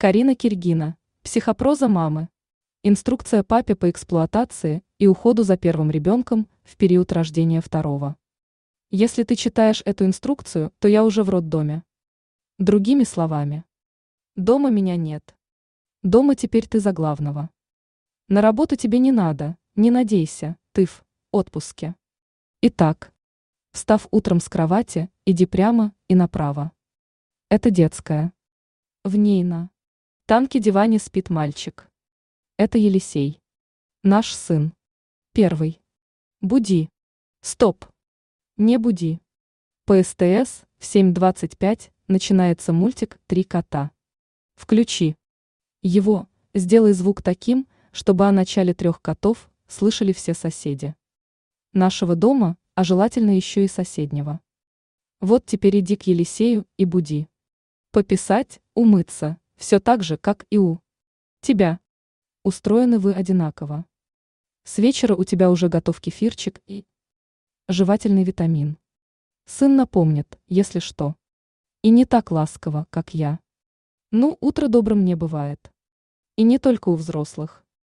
Карина Киргина. Психопроза мамы. Инструкция папе по эксплуатации и уходу за первым ребенком в период рождения второго. Если ты читаешь эту инструкцию, то я уже в роддоме. Другими словами. Дома меня нет. Дома теперь ты за главного. На работу тебе не надо, не надейся, ты в отпуске. Итак, встав утром с кровати, иди прямо и направо. Это детская. В ней на танке-диване спит мальчик. Это Елисей. Наш сын. Первый. Буди. Стоп. Не буди. По СТС в 7:25 начинается мультик «Три кота». Включи. Его, сделай звук таким, чтобы о начале трех котов слышали все соседи. Нашего дома, а желательно еще и соседнего. Вот теперь иди к Елисею и буди. Пописать, умыться, все так же, как и у тебя. Устроены вы одинаково. С вечера у тебя уже готов кефирчик и жевательный витамин. Сын напомнит, если что. И не так ласково, как я. Ну, утро добрым не бывает. И не только у взрослых.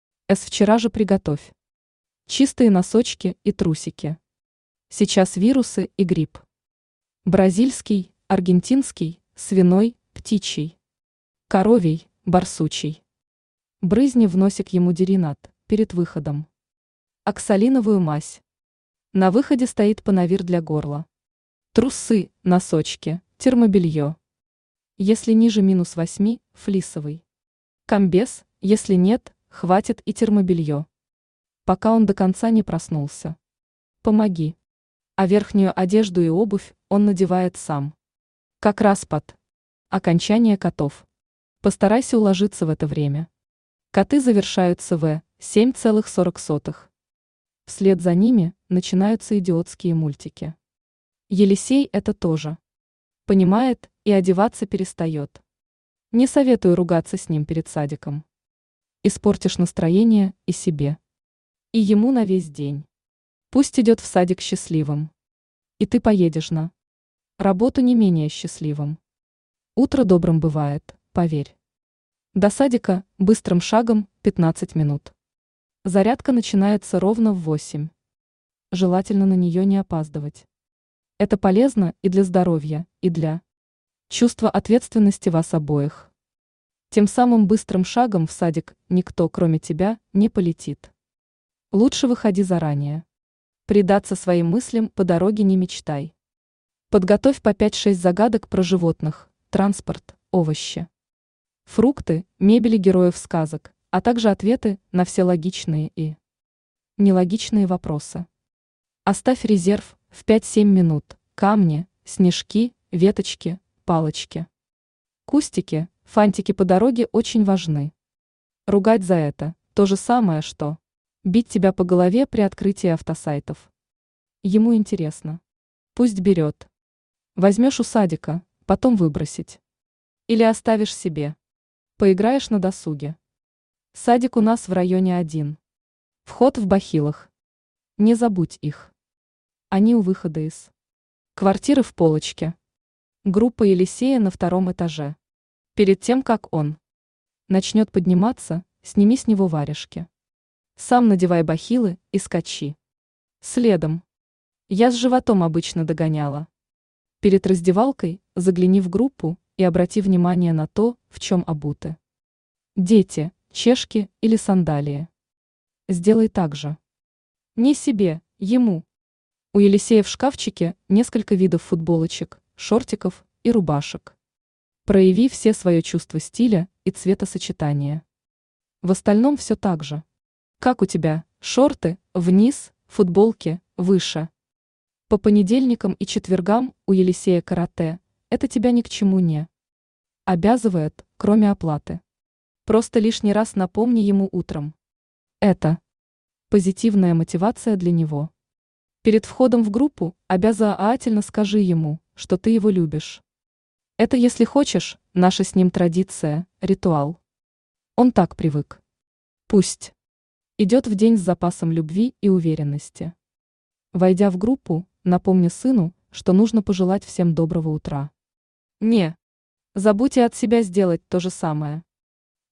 Вчера же приготовь. Чистые носочки и трусики. Сейчас вирусы и грипп. Бразильский, аргентинский, свиной, птичий. Коровий, барсучий. Брызни в носик ему деринат перед выходом. Оксалиновую мазь. На выходе стоит панавир для горла. Трусы, носочки, термобелье. Если ниже -8, флисовый. Комбез, если нет, хватит и термобелье. Пока он до конца не проснулся. Помоги. А верхнюю одежду и обувь он надевает сам. Как раз под окончание котов. Постарайся уложиться в это время. Коты завершаются в 7,40. Вслед за ними начинаются идиотские мультики. Елисей это тоже. Понимает и одеваться перестает. Не советую ругаться с ним перед садиком. Испортишь настроение и себе. И ему на весь день. Пусть идет в садик счастливым. И ты поедешь на работу не менее счастливым. Утро добрым бывает, поверь. До садика быстрым шагом 15 минут. Зарядка начинается ровно в 8. Желательно на нее не опаздывать. Это полезно и для здоровья, и для чувства ответственности вас обоих. Тем самым быстрым шагом в садик никто, кроме тебя, не полетит. Лучше выходи заранее. Предаться своим мыслям по дороге не мечтай. Подготовь по 5-6 загадок про животных, транспорт, овощи, фрукты, мебели героев сказок, а также ответы на все логичные и нелогичные вопросы. Оставь резерв в 5-7 минут, камни, снежки, веточки, палочки. Кустики, фантики по дороге очень важны. Ругать за это – то же самое, что бить тебя по голове при открытии автосайтов. Ему интересно. Пусть берет. Возьмешь у садика, потом выбросить. Или оставишь себе. Поиграешь на досуге. Садик у нас в районе 1. Вход в бахилах. Не забудь их. Они у выхода из квартиры в полочке. Группа Елисея на 2-м этаже. Перед тем, как он начнет подниматься, сними с него варежки. Сам надевай бахилы и скачи. Следом. Я с животом обычно догоняла. Перед раздевалкой загляни в группу и обрати внимание на то, в чем обуты. Дети, чешки или сандалии. Сделай так же. Не себе, ему. У Елисея в шкафчике несколько видов футболочек, шортиков и рубашек. Прояви все свое чувство стиля и цветосочетания. В остальном все так же. Как у тебя, шорты, вниз, футболки, выше. По понедельникам и четвергам у Елисея карате, это тебя ни к чему не обязывает, кроме оплаты. Просто лишний раз напомни ему утром. Это позитивная мотивация для него. Перед входом в группу обязательно скажи ему, что ты его любишь. Это, если хочешь, наша с ним традиция, ритуал. Он так привык. Пусть идет в день с запасом любви и уверенности. Войдя в группу, напомни сыну, что нужно пожелать всем доброго утра. Не забудь и от себя сделать то же самое.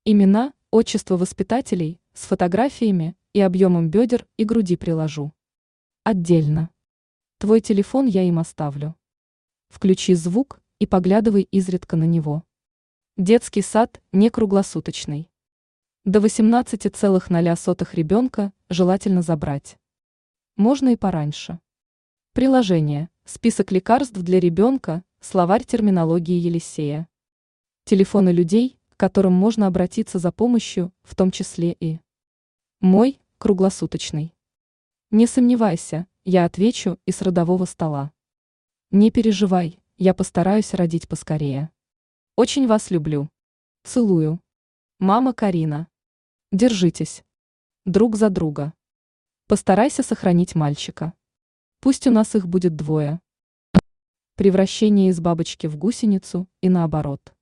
Имена, отчество воспитателей с фотографиями и объемом бедер и груди приложу. Отдельно. Твой телефон я им оставлю. Включи звук и поглядывай изредка на него. Детский сад не круглосуточный. До 18,0 ребенка желательно забрать. Можно и пораньше. Приложение. Список лекарств для ребенка, словарь терминологии Елисея. Телефоны людей, к которым можно обратиться за помощью, в том числе и мой, круглосуточный. Не сомневайся, я отвечу и с родового стола. Не переживай, я постараюсь родить поскорее. Очень вас люблю. Целую. Мама Карина. Держитесь. Друг за друга. Постарайся сохранить мальчика. Пусть у нас их будет 2. Превращение из бабочки в гусеницу и наоборот.